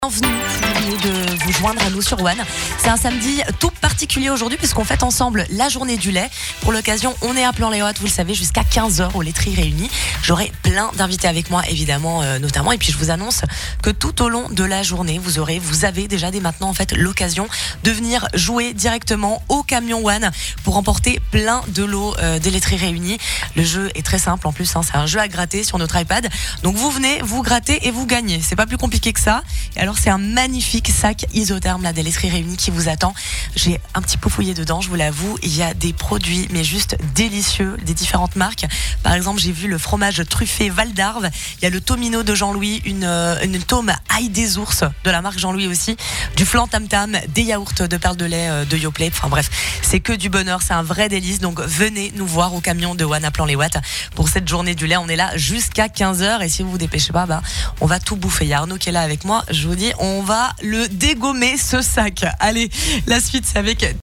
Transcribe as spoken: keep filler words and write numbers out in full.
Bienvenue, si vous venez de vous joindre à nous sur One. C'est un samedi tout particulier aujourd'hui puisqu'on fête ensemble la journée du lait. Pour l'occasion, on est à Plan-les-Ouates, vous le savez, jusqu'à quinze heures aux laiteries réunies. J'aurai plein d'invités avec moi, évidemment, euh, notamment. Et puis je vous annonce que tout au long de la journée, vous aurez, vous avez déjà dès maintenant en fait l'occasion de venir jouer directement au camion One pour remporter plein de lots euh, des laiteries réunies. Le jeu est très simple en plus, hein, c'est un jeu à gratter sur notre iPad. Donc vous venez, vous grattez et vous gagnez. C'est pas plus compliqué que ça. Et alors c'est un magnifique sac isotherme là des laiteries réunies qui vous attend. J'ai un petit peu fouillé dedans, je vous l'avoue. Il y a des produits mais juste délicieux, des différentes marques. Par exemple, j'ai vu le fromage truffé Val d'Arve. Il y a le Tomino de Jean-Louis, une une tome ail des ours de la marque Jean-Louis aussi, du flan tam tam, des yaourts de perles de lait de Yoplait. Enfin bref, c'est que du bonheur, c'est un vrai délice. Donc venez nous voir au camion de One à Plan-les-Ouates pour cette journée du lait. On est là jusqu'à quinze heures et si vous vous dépêchez pas, bah on va tout bouffer. Il y a Arnaud qui est là avec moi. Je vous dis, on va le dégommer ce sac. Allez, la suite c'est avec